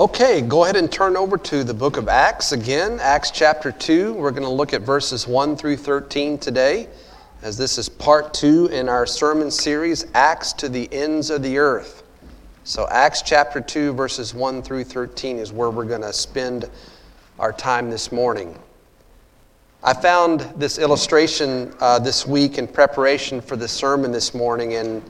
Okay, go ahead and turn over to the book of Acts again, Acts chapter 2. We're going to look at verses 1 through 13 today, as this is part 2 in our sermon series, Acts to the Ends of the Earth. So Acts chapter 2, verses 1 through 13 is where we're going to spend our time this morning. I found this illustration this week in preparation for the sermon this morning, and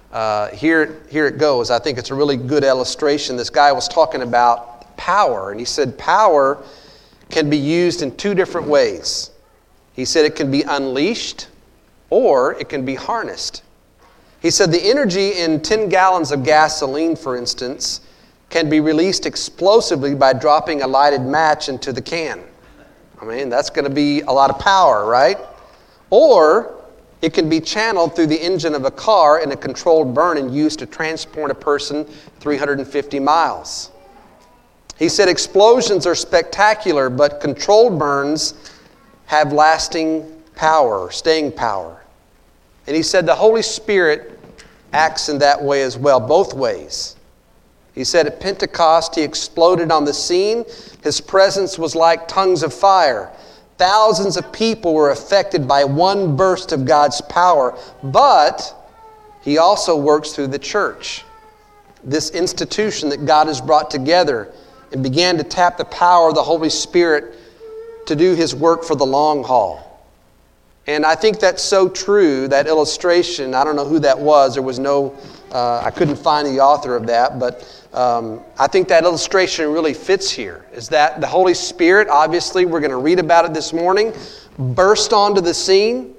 here it goes. I think it's a really good illustration. This guy was talking about power, and he said power can be used in two different ways. He said it can be unleashed or it can be harnessed. He said the energy in 10 gallons of gasoline, for instance, can be released explosively by dropping a lighted match into the can. I mean, that's going to be a lot of power, right? Or it can be channeled through the engine of a car in a controlled burn and used to transport a person 350 miles. He said explosions are spectacular, but controlled burns have lasting power, staying power. And he said the Holy Spirit acts in that way as well, both ways. He said at Pentecost he exploded on the scene. His presence was like tongues of fire. Thousands of people were affected by one burst of God's power, but He also works through the church, this institution that God has brought together, and began to tap the power of the Holy Spirit to do His work for the long haul. And I think that's so true, that illustration. I don't know who that was. There was no, I couldn't find the author of that, but I think that illustration really fits here, is that the Holy Spirit, obviously we're going to read about it this morning, burst onto the scene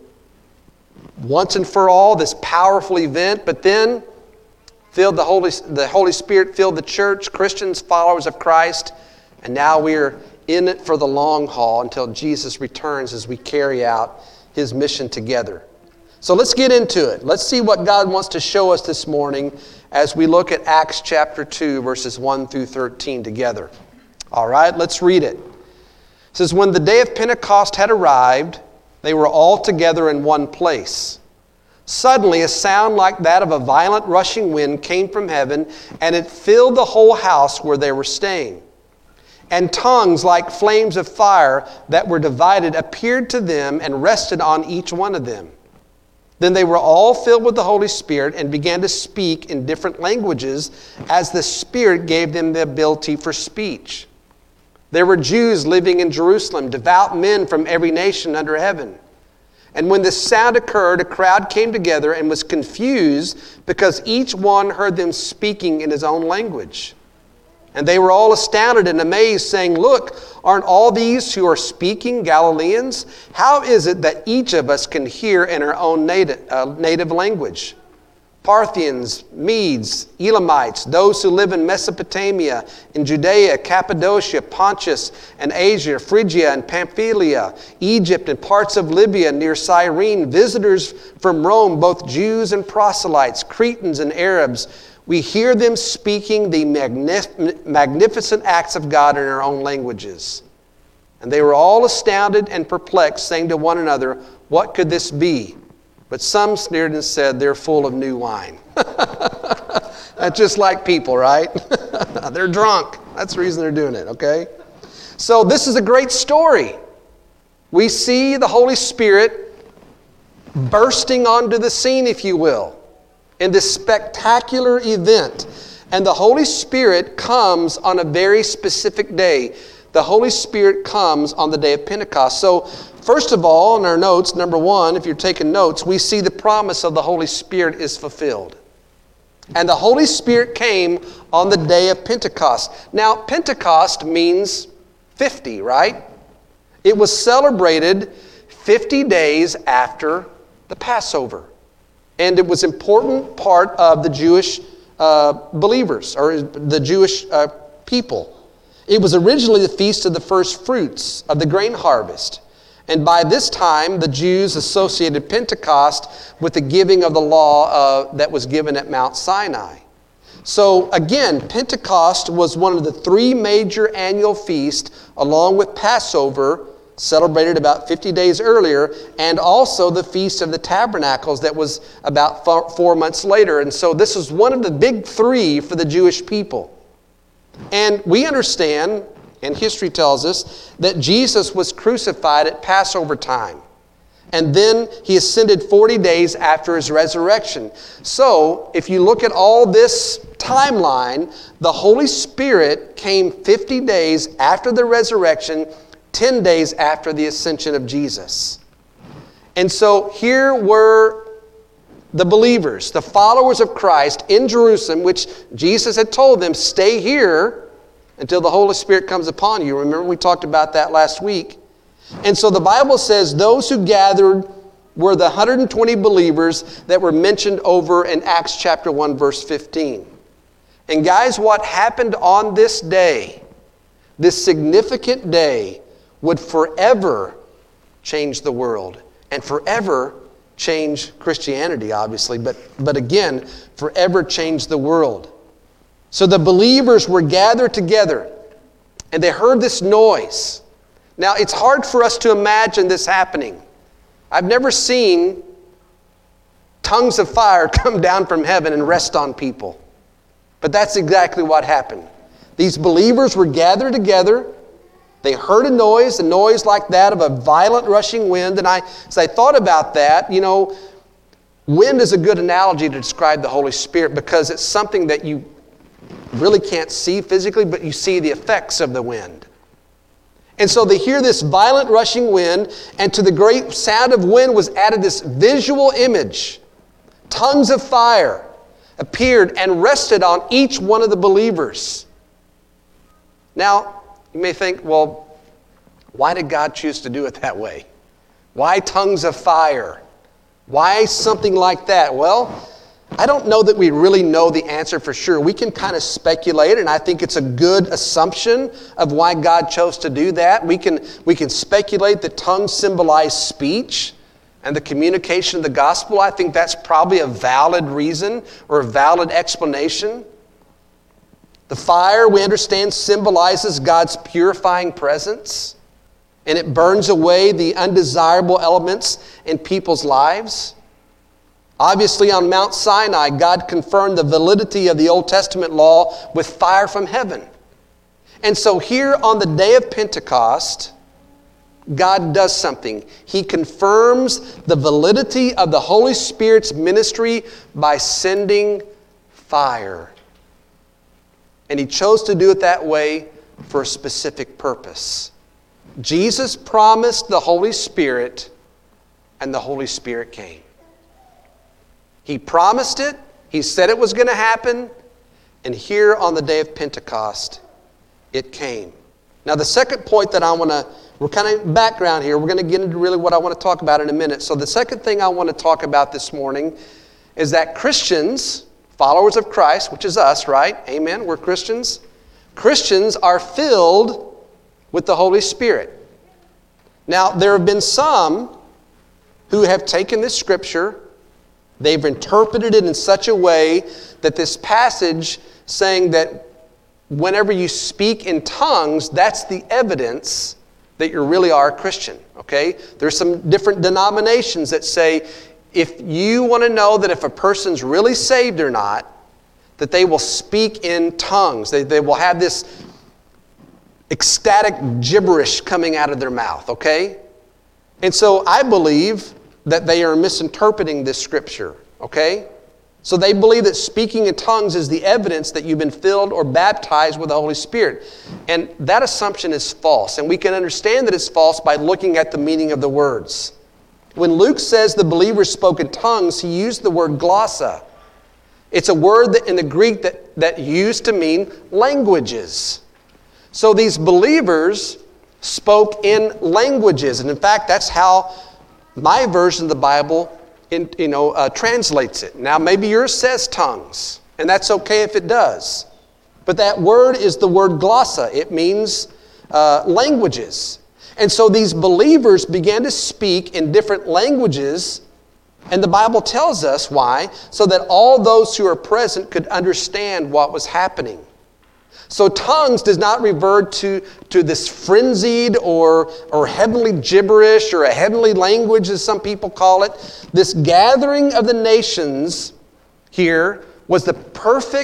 once and for all, this powerful event, but then the Holy Spirit filled the church, Christians, followers of Christ, and now we're in it for the long haul until Jesus returns as we carry out His mission together. So let's get into it. Let's see what God wants to show us this morning as we look at Acts chapter 2, verses 1 through 13 together. All right, let's read it. It says, when the day of Pentecost had arrived, they were all together in one place. Suddenly a sound like that of a violent rushing wind came from heaven, and it filled the whole house where they were staying. And tongues like flames of fire that were divided appeared to them and rested on each one of them. Then they were all filled with the Holy Spirit and began to speak in different languages as the Spirit gave them the ability for speech. There were Jews living in Jerusalem, devout men from every nation under heaven. And when this sound occurred, a crowd came together and was confused because each one heard them speaking in his own language. And they were all astounded and amazed, saying, look, aren't all these who are speaking Galileans? How is it that each of us can hear in our own native language? Parthians, Medes, Elamites, those who live in Mesopotamia, in Judea, Cappadocia, Pontus, and Asia, Phrygia and Pamphylia, Egypt and parts of Libya near Cyrene, visitors from Rome, both Jews and proselytes, Cretans and Arabs. We hear them speaking the magnificent acts of God in our own languages. And they were all astounded and perplexed, saying to one another, what could this be? But some sneered and said, they're full of new wine. That's just like people, right? They're drunk. That's the reason they're doing it, okay? So this is a great story. We see the Holy Spirit bursting onto the scene, if you will, in this spectacular event. And the Holy Spirit comes on a very specific day. The Holy Spirit comes on the day of Pentecost. So, first of all, in our notes, number one, if you're taking notes, we see the promise of the Holy Spirit is fulfilled. And the Holy Spirit came on the day of Pentecost. Now, Pentecost means 50, right? It was celebrated 50 days after the Passover. And it was an important part of the Jewish believers, or the Jewish people. It was originally the feast of the first fruits of the grain harvest. And by this time, the Jews associated Pentecost with the giving of the law that was given at Mount Sinai. So again, Pentecost was one of the three major annual feasts, along with Passover, celebrated about 50 days earlier, and also the Feast of the Tabernacles that was about 4 months later. And so this is one of the big three for the Jewish people. And we understand, and history tells us, that Jesus was crucified at Passover time. And then he ascended 40 days after his resurrection. So, if you look at all this timeline, the Holy Spirit came 50 days after the resurrection, 10 days after the ascension of Jesus. And so here were the believers, the followers of Christ in Jerusalem, which Jesus had told them, stay here until the Holy Spirit comes upon you. Remember, we talked about that last week. And so the Bible says those who gathered were the 120 believers that were mentioned over in Acts chapter 1, verse 15. And guys, what happened on this day, this significant day, would forever change the world and forever change Christianity, obviously, but again, forever change the world. So the believers were gathered together and they heard this noise. Now, it's hard for us to imagine this happening. I've never seen tongues of fire come down from heaven and rest on people. But that's exactly what happened. These believers were gathered together. They heard a noise like that of a violent rushing wind. And as I thought about that, wind is a good analogy to describe the Holy Spirit because it's something that you really can't see physically, but you see the effects of the wind. And so they hear this violent rushing wind, and to the great sound of wind was added this visual image. Tongues of fire appeared and rested on each one of the believers. Now, you may think, well, why did God choose to do it that way? Why tongues of fire? Why something like that? Well, I don't know that we really know the answer for sure. We can kind of speculate, and I think it's a good assumption of why God chose to do that. We can speculate that tongues symbolize speech and the communication of the gospel. I think that's probably a valid reason or a valid explanation. The fire, we understand, symbolizes God's purifying presence, and it burns away the undesirable elements in people's lives. Obviously, on Mount Sinai, God confirmed the validity of the Old Testament law with fire from heaven. And so here on the day of Pentecost, God does something. He confirms the validity of the Holy Spirit's ministry by sending fire. And He chose to do it that way for a specific purpose. Jesus promised the Holy Spirit, and the Holy Spirit came. He promised it. He said it was going to happen. And here on the day of Pentecost, it came. Now the second point that we're kind of background here. We're going to get into really what I want to talk about in a minute. So the second thing I want to talk about this morning is that Christians, followers of Christ, which is us, right? Amen. We're Christians. Christians are filled with the Holy Spirit. Now there have been some who have taken this scripture. They've interpreted it in such a way that this passage saying that whenever you speak in tongues, that's the evidence that you really are a Christian, okay? There's some different denominations that say if you want to know that if a person's really saved or not, that they will speak in tongues. They will have this ecstatic gibberish coming out of their mouth, okay? And so I believe that they are misinterpreting this scripture, okay? So they believe that speaking in tongues is the evidence that you've been filled or baptized with the Holy Spirit. And that assumption is false. And we can understand that it's false by looking at the meaning of the words. When Luke says the believers spoke in tongues, he used the word glossa. It's a word that in the Greek that used to mean languages. So these believers spoke in languages. And in fact, that's how my version of the Bible translates it. Now, maybe yours says tongues, and that's okay if it does. But that word is the word glossa. It means languages. And so these believers began to speak in different languages, and the Bible tells us why, so that all those who are present could understand what was happening. So tongues does not revert to this frenzied or heavenly gibberish or a heavenly language, as some people call it. This gathering of the nations here was the perfect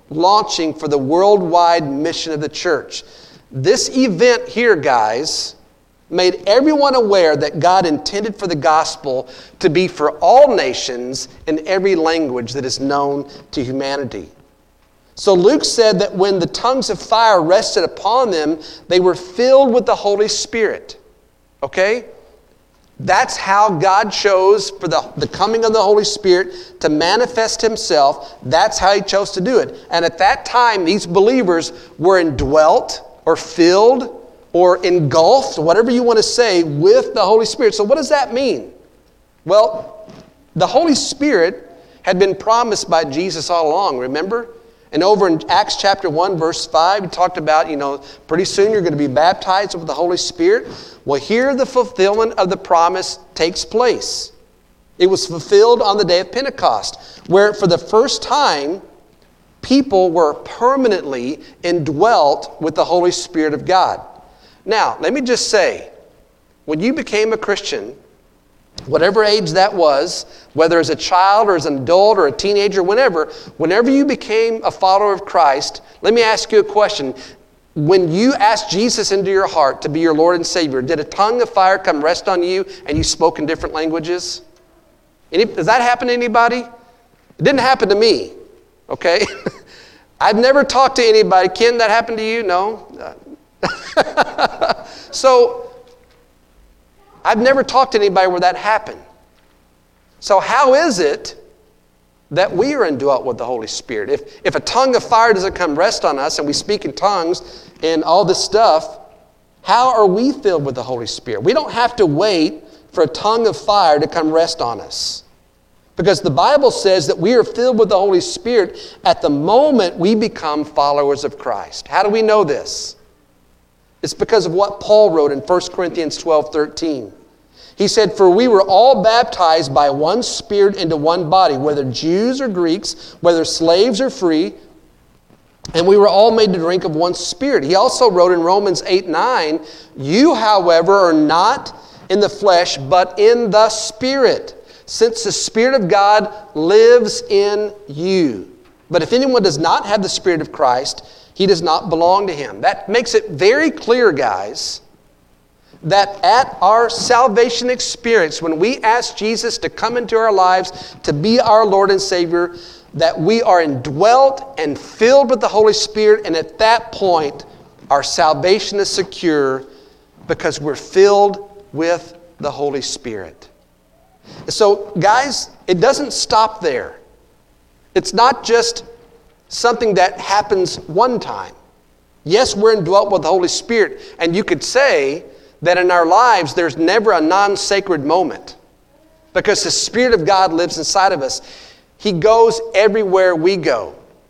launching for the worldwide mission of the church. This event here, guys, made everyone aware that God intended for the gospel to be for all nations in every language that is known to humanity. So Luke said that when the tongues of fire rested upon them, they were filled with the Holy Spirit. Okay? That's how God chose for the coming of the Holy Spirit to manifest Himself. That's how He chose to do it. And at that time, these believers were indwelt or filled or engulfed, whatever you want to say, with the Holy Spirit. So what does that mean? Well, the Holy Spirit had been promised by Jesus all along, remember? And over in Acts chapter 1, verse 5, he talked about, pretty soon you're going to be baptized with the Holy Spirit. Well, here the fulfillment of the promise takes place. It was fulfilled on the day of Pentecost, where for the first time, people were permanently indwelt with the Holy Spirit of God. Now, let me just say, when you became a Christian, whatever age that was, whether as a child or as an adult or a teenager, whenever you became a follower of Christ, let me ask you a question. When you asked Jesus into your heart to be your Lord and Savior, did a tongue of fire come rest on you and you spoke in different languages? Does that happen to anybody? It didn't happen to me, okay? I've never talked to anybody. Ken, that happened to you? No? So, I've never talked to anybody where that happened. So how is it that we are indwelt with the Holy Spirit? If a tongue of fire doesn't come rest on us and we speak in tongues and all this stuff, how are we filled with the Holy Spirit? We don't have to wait for a tongue of fire to come rest on us. Because the Bible says that we are filled with the Holy Spirit at the moment we become followers of Christ. How do we know this? It's because of what Paul wrote in 1 Corinthians 12:13. He said, "For we were all baptized by one Spirit into one body, whether Jews or Greeks, whether slaves or free, and we were all made to drink of one Spirit." He also wrote in Romans 8:9, "You, however, are not in the flesh, but in the Spirit, since the Spirit of God lives in you. But if anyone does not have the Spirit of Christ, he does not belong to Him." That makes it very clear, guys, that at our salvation experience, when we ask Jesus to come into our lives to be our Lord and Savior, that we are indwelt and filled with the Holy Spirit, and at that point, our salvation is secure because we're filled with the Holy Spirit. So, guys, it doesn't stop there. It's not just something that happens one time. Yes, we're indwelt with the Holy Spirit, and you could say that in our lives there's never a non-sacred moment because the Spirit of God lives inside of us. He goes everywhere we go.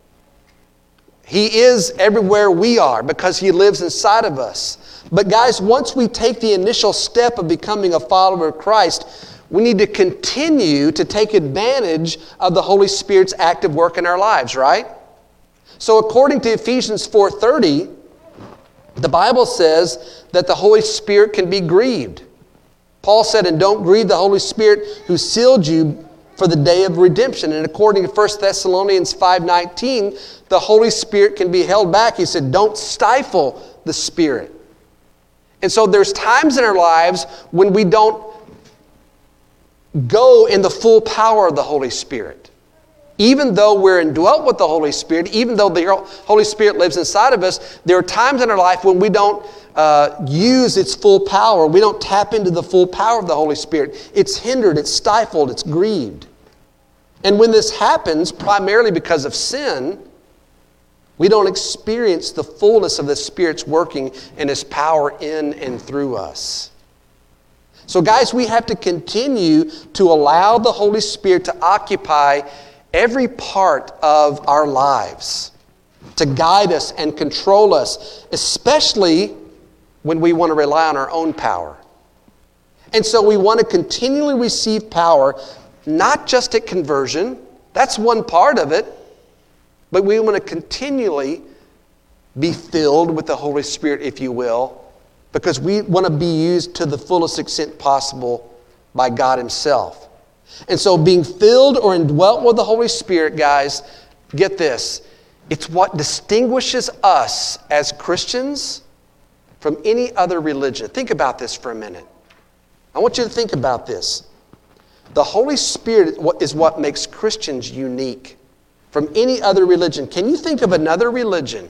He is everywhere we are because He lives inside of us. But guys, once we take the initial step of becoming a follower of Christ, we need to continue to take advantage of the Holy Spirit's active work in our lives, right? So according to Ephesians 4:30, the Bible says that the Holy Spirit can be grieved. Paul said, "And don't grieve the Holy Spirit who sealed you for the day of redemption." And according to 1 Thessalonians 5:19, the Holy Spirit can be held back. He said, "Don't stifle the Spirit." And so there's times in our lives when we don't go in the full power of the Holy Spirit. Even though we're indwelt with the Holy Spirit, even though the Holy Spirit lives inside of us, there are times in our life when we don't use its full power. We don't tap into the full power of the Holy Spirit. It's hindered, it's stifled, it's grieved. And when this happens, primarily because of sin, we don't experience the fullness of the Spirit's working and His power in and through us. So guys, we have to continue to allow the Holy Spirit to occupy every part of our lives, to guide us and control us, especially when we want to rely on our own power. And so we want to continually receive power, not just at conversion. That's one part of it. But we want to continually be filled with the Holy Spirit, if you will, because we want to be used to the fullest extent possible by God Himself. And so being filled or indwelt with the Holy Spirit, guys, get this, It's what distinguishes us as Christians from any other religion. Think about this for a minute. I want you to think about this. The Holy Spirit is what makes Christians unique from any other religion. Can you think of another religion?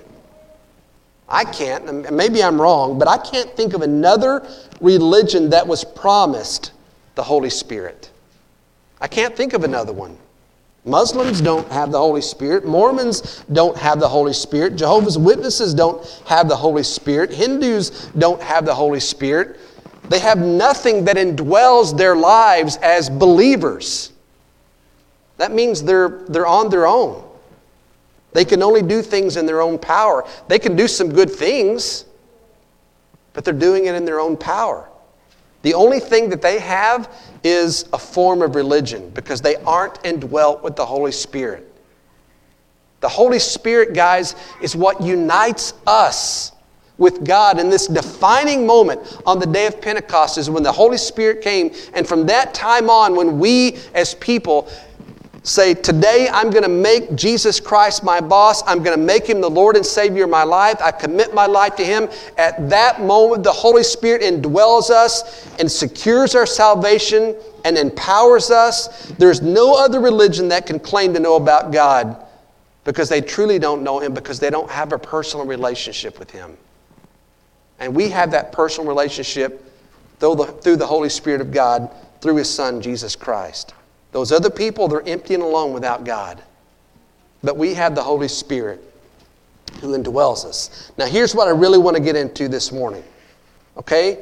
I can't, and maybe I'm wrong, but I can't think of another religion that was promised the Holy Spirit. I can't think of another one. Muslims don't have the Holy Spirit. Mormons don't have the Holy Spirit. Jehovah's Witnesses don't have the Holy Spirit. Hindus don't have the Holy Spirit. They have nothing that indwells their lives as believers. That means they're on their own. They can only do things in their own power. They can do some good things, but they're doing it in their own power. The only thing that they have is a form of religion because they aren't indwelt with the Holy Spirit. The Holy Spirit, guys, is what unites us with God. In this defining moment on the day of Pentecost is when the Holy Spirit came. And from that time on, when we as people say, today I'm going to make Jesus Christ my boss. I'm going to make Him the Lord and Savior of my life. I commit my life to Him. At that moment, the Holy Spirit indwells us and secures our salvation and empowers us. There's no other religion that can claim to know about God because they truly don't know Him, because they don't have a personal relationship with Him. And we have that personal relationship through the Holy Spirit of God, through His Son, Jesus Christ. Those other people, they're empty and alone without God. But we have the Holy Spirit who indwells us. Now here's what I really want to get into this morning. Okay?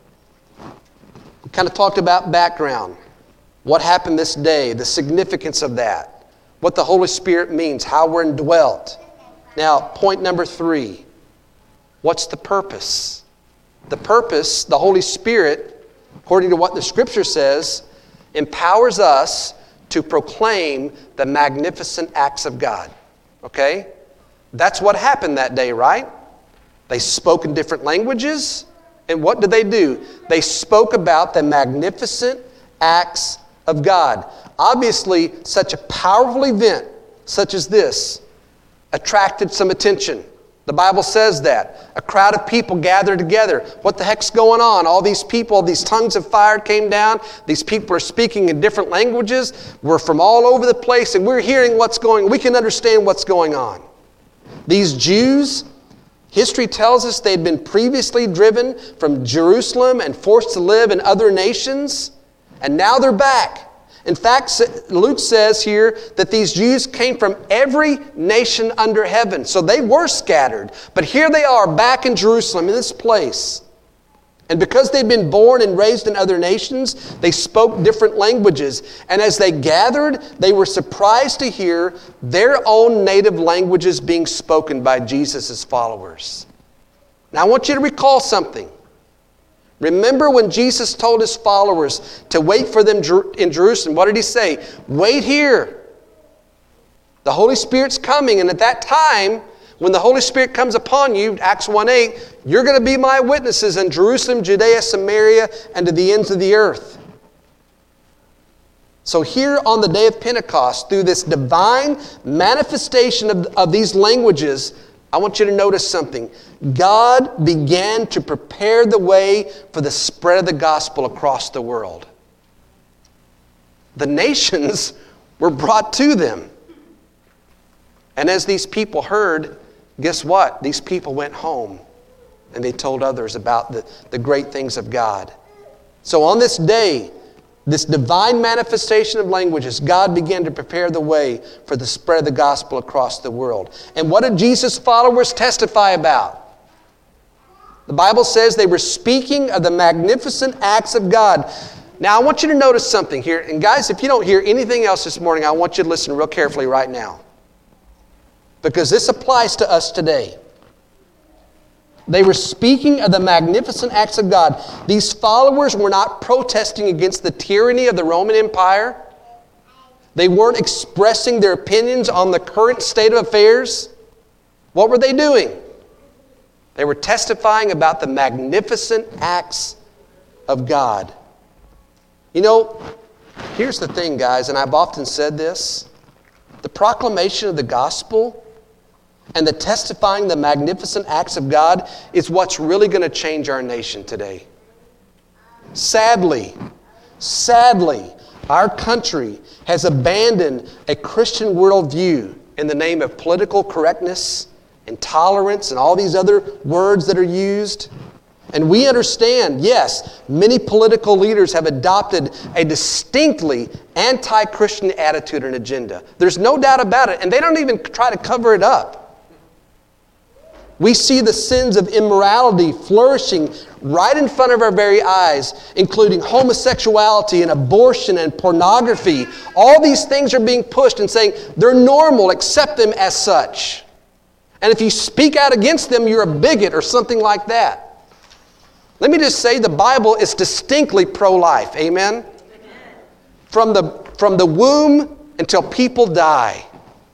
We kind of talked about background. What happened this day, the significance of that. What the Holy Spirit means, how we're indwelt. Now, point number 3. What's the purpose? The purpose, the Holy Spirit, according to what the Scripture says, empowers us to proclaim the magnificent acts of God. Okay? That's what happened that day, right? They spoke in different languages. And what did they do? They spoke about the magnificent acts of God. Obviously, such a powerful event such as this attracted some attention. The Bible says that. A crowd of people gathered together. What the heck's going on? All these people, these tongues of fire came down. These people are speaking in different languages. We're from all over the place, and we're hearing what's going on. We can understand what's going on. These Jews, history tells us they'd been previously driven from Jerusalem and forced to live in other nations, and now they're back. In fact, Luke says here that these Jews came from every nation under heaven. So they were scattered. But here they are back in Jerusalem, in this place. And because they'd been born and raised in other nations, they spoke different languages. And as they gathered, they were surprised to hear their own native languages being spoken by Jesus' followers. Now I want you to recall something. Remember when Jesus told His followers to wait for them in Jerusalem? What did He say? Wait here. The Holy Spirit's coming, and at that time, when the Holy Spirit comes upon you, Acts 1:8, you're going to be my witnesses in Jerusalem, Judea, Samaria, and to the ends of the earth. So here on the day of Pentecost, through this divine manifestation of these languages, I want you to notice something. God began to prepare the way for the spread of the gospel across the world. The nations were brought to them. And as these people heard, guess what? These people went home and they told others about the great things of God. So on this day, this divine manifestation of languages, God began to prepare the way for the spread of the gospel across the world. And what did Jesus' followers testify about? The Bible says they were speaking of the magnificent acts of God. Now I want you to notice something here. And guys, if you don't hear anything else this morning, I want you to listen real carefully right now. Because this applies to us today. They were speaking of the magnificent acts of God. These followers were not protesting against the tyranny of the Roman Empire. They weren't expressing their opinions on the current state of affairs. What were they doing? They were testifying about the magnificent acts of God. You know, here's the thing, guys, and I've often said this. The proclamation of the gospel and the testifying the magnificent acts of God is what's really going to change our nation today. Sadly, our country has abandoned a Christian worldview in the name of political correctness, intolerance, and all these other words that are used. And we understand, yes, many political leaders have adopted a distinctly anti-Christian attitude and agenda. There's no doubt about it, and they don't even try to cover it up. We see the sins of immorality flourishing right in front of our very eyes, including homosexuality and abortion and pornography. All these things are being pushed and saying they're normal, accept them as such. And if you speak out against them, you're a bigot or something like that. Let me just say the Bible is distinctly pro-life. Amen? From the womb until people die.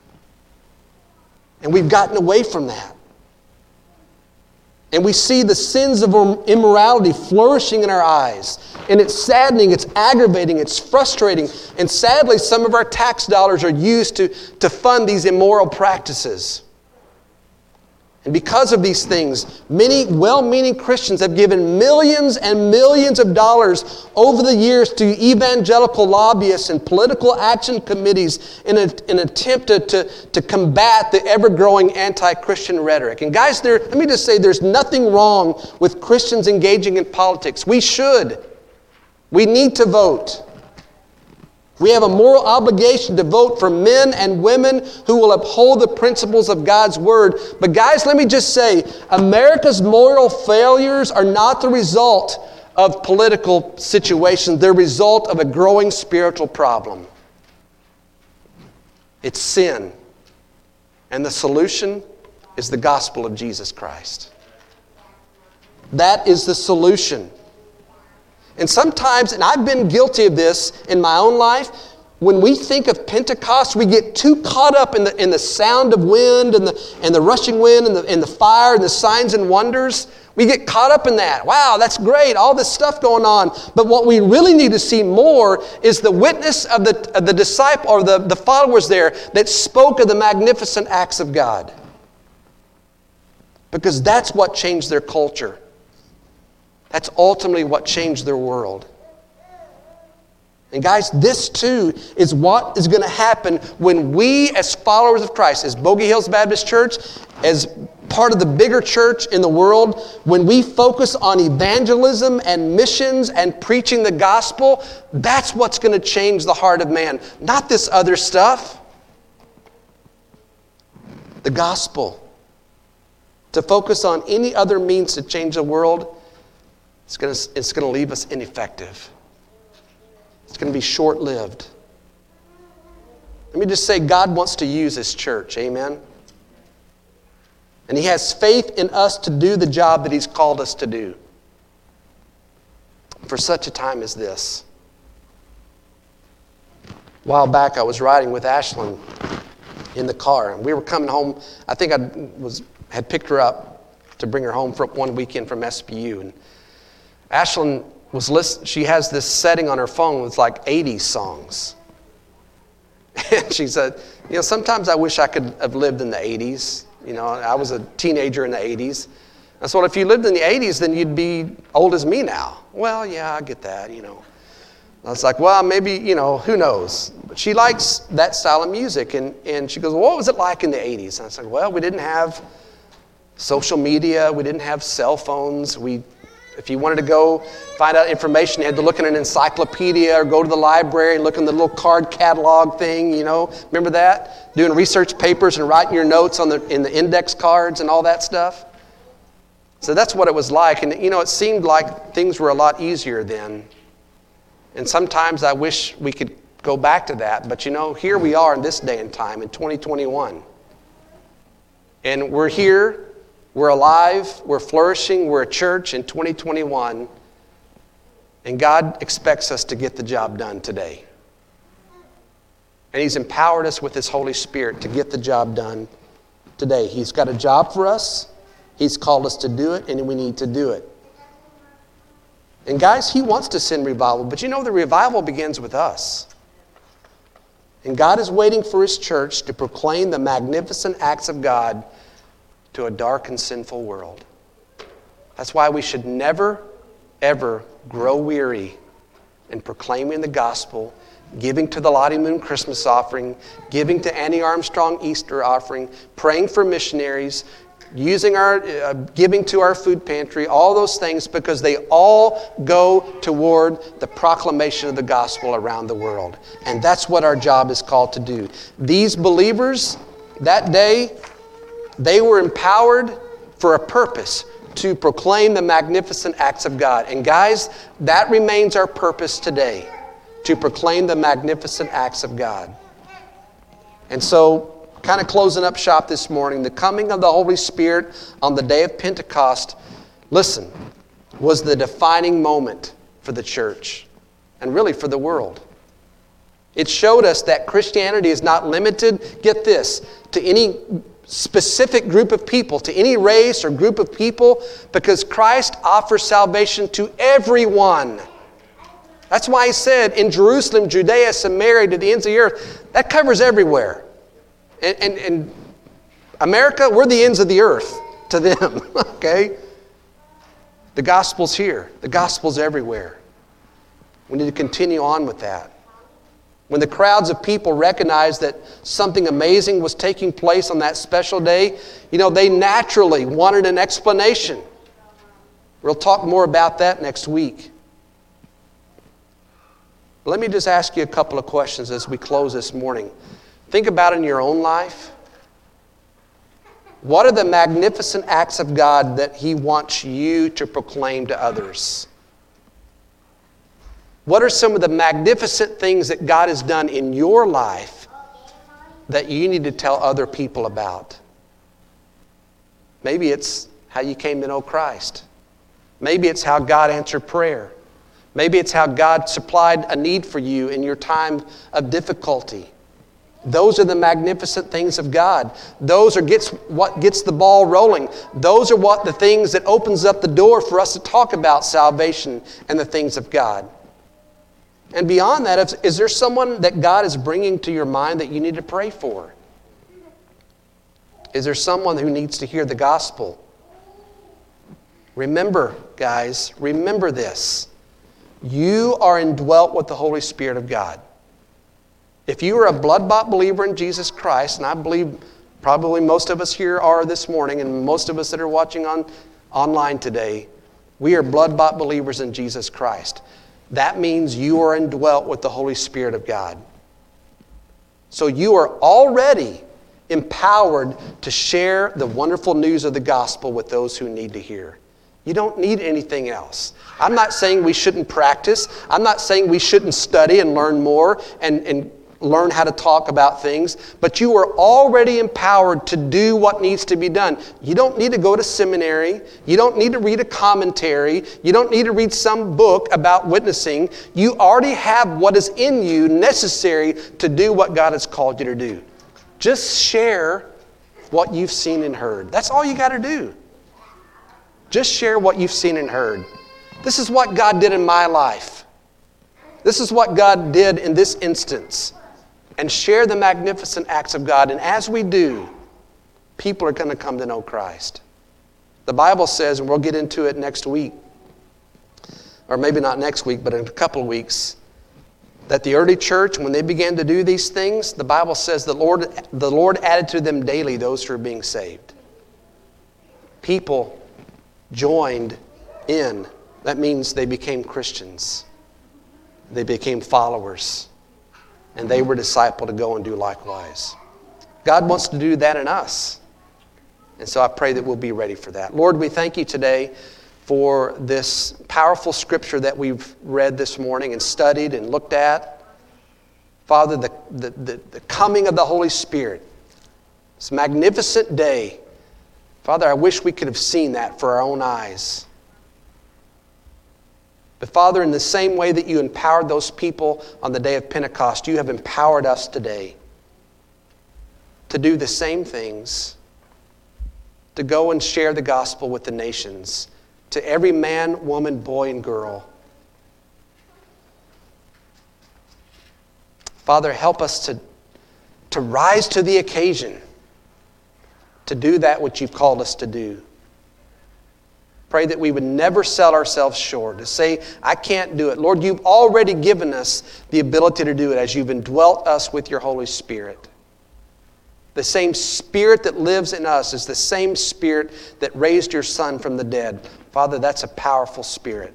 And we've gotten away from that. And we see the sins of immorality flourishing in our eyes. And it's saddening, it's aggravating, it's frustrating. And sadly, some of our tax dollars are used to fund these immoral practices. And because of these things, many well-meaning Christians have given millions and millions of dollars over the years to evangelical lobbyists and political action committees in an attempt to combat the ever-growing anti-Christian rhetoric. And guys, let me just say, there's nothing wrong with Christians engaging in politics. We should. We need to vote. We have a moral obligation to vote for men and women who will uphold the principles of God's Word. But guys, let me just say, America's moral failures are not the result of political situations. They're the result of a growing spiritual problem. It's sin. And the solution is the gospel of Jesus Christ. That is the solution. And sometimes, and I've been guilty of this in my own life, when we think of Pentecost, we get too caught up in the sound of wind and the rushing wind and the fire and the signs and wonders. We get caught up in that. Wow, that's great, all this stuff going on. But what we really need to see more is the witness of the disciple or the followers there that spoke of the magnificent acts of God. Because that's what changed their culture. That's ultimately what changed their world. And guys, this too is what is going to happen when we as followers of Christ, as Bogey Hills Baptist Church, as part of the bigger church in the world, when we focus on evangelism and missions and preaching the gospel, that's what's going to change the heart of man. Not this other stuff. The gospel. To focus on any other means to change the world, it's going to leave us ineffective. It's going to be short-lived. Let me just say, God wants to use His church. Amen? And He has faith in us to do the job that He's called us to do. For such a time as this. A while back, I was riding with Ashlyn in the car, and we were coming home. I think I had picked her up to bring her home for one weekend from SBU, and Ashlyn was listening. She has this setting on her phone with like 80s songs. And she said, sometimes I wish I could have lived in the 80s. I was a teenager in the 80s. I said, well, if you lived in the 80s, then you'd be old as me now. Well, yeah, I get that, I was like, well, maybe, who knows? But she likes that style of music. And she goes, well, what was it like in the 80s? And I said, well, we didn't have social media. We didn't have cell phones. If you wanted to go find out information, you had to look in an encyclopedia or go to the library and look in the little card catalog thing, Remember that? Doing research papers and writing your notes in the index cards and all that stuff. So that's what it was like. And, it seemed like things were a lot easier then. And sometimes I wish we could go back to that. But, here we are in this day and time in 2021. And we're here. We're alive, we're flourishing, we're a church in 2021, and God expects us to get the job done today. And He's empowered us with His Holy Spirit to get the job done today. He's got a job for us, He's called us to do it, and we need to do it. And guys, He wants to send revival, but the revival begins with us. And God is waiting for His church to proclaim the magnificent acts of God to a dark and sinful world. That's why we should never, ever grow weary in proclaiming the gospel, giving to the Lottie Moon Christmas offering, giving to Annie Armstrong Easter offering, praying for missionaries, using our giving to our food pantry, all those things, because they all go toward the proclamation of the gospel around the world. And that's what our job is called to do. These believers, that day, they were empowered for a purpose, to proclaim the magnificent acts of God. And guys, that remains our purpose today, to proclaim the magnificent acts of God. And so, kind of closing up shop this morning, the coming of the Holy Spirit on the day of Pentecost, listen, was the defining moment for the church and really for the world. It showed us that Christianity is not limited, get this, to any specific group of people, to any race or group of people, because Christ offers salvation to everyone. That's why He said in Jerusalem, Judea, Samaria, to the ends of the earth. That covers everywhere. And America, we're the ends of the earth to them, okay? The gospel's here. The gospel's everywhere. We need to continue on with that. When the crowds of people recognized that something amazing was taking place on that special day, they naturally wanted an explanation. We'll talk more about that next week. Let me just ask you a couple of questions as we close this morning. Think about in your own life. What are the magnificent acts of God that He wants you to proclaim to others? What are some of the magnificent things that God has done in your life that you need to tell other people about? Maybe it's how you came to know Christ. Maybe it's how God answered prayer. Maybe it's how God supplied a need for you in your time of difficulty. Those are the magnificent things of God. Those are what gets the ball rolling. Those are what the things that opens up the door for us to talk about salvation and the things of God. And beyond that, is there someone that God is bringing to your mind that you need to pray for? Is there someone who needs to hear the gospel? Remember, guys, remember this. You are indwelt with the Holy Spirit of God. If you are a blood-bought believer in Jesus Christ, and I believe probably most of us here are this morning, and most of us that are watching online today, we are blood-bought believers in Jesus Christ. That means you are indwelt with the Holy Spirit of God. So you are already empowered to share the wonderful news of the gospel with those who need to hear. You don't need anything else. I'm not saying we shouldn't practice. I'm not saying we shouldn't study and learn more and learn how to talk about things, but you are already empowered to do what needs to be done. You don't need to go to seminary. You don't need to read a commentary. You don't need to read some book about witnessing. You already have what is in you necessary to do what God has called you to do. Just share what you've seen and heard. That's all you got to do. Just share what you've seen and heard. This is what God did in my life. This is what God did in this instance. And share the magnificent acts of God. And as we do, people are going to come to know Christ. The Bible says, and we'll get into it next week, or maybe not next week, but in a couple of weeks, that the early church, when they began to do these things, the Bible says the Lord added to them daily those who are being saved. People joined in. That means they became Christians. They became followers. And they were discipled to go and do likewise. God wants to do that in us. And so I pray that we'll be ready for that. Lord, we thank you today for this powerful scripture that we've read this morning and studied and looked at. Father, the coming of the Holy Spirit, this magnificent day. Father, I wish we could have seen that for our own eyes. But Father, in the same way that you empowered those people on the day of Pentecost, you have empowered us today to do the same things, to go and share the gospel with the nations, to every man, woman, boy, and girl. Father, help us to rise to the occasion, to do that which you've called us to do. Pray that we would never sell ourselves short, to say, I can't do it. Lord, you've already given us the ability to do it as you've indwelt us with your Holy Spirit. The same Spirit that lives in us is the same Spirit that raised your Son from the dead. Father, that's a powerful Spirit.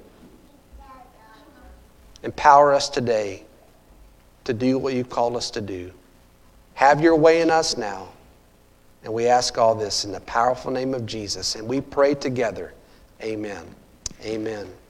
Empower us today to do what you've called us to do. Have your way in us now. And we ask all this in the powerful name of Jesus. And we pray together. Amen. Amen.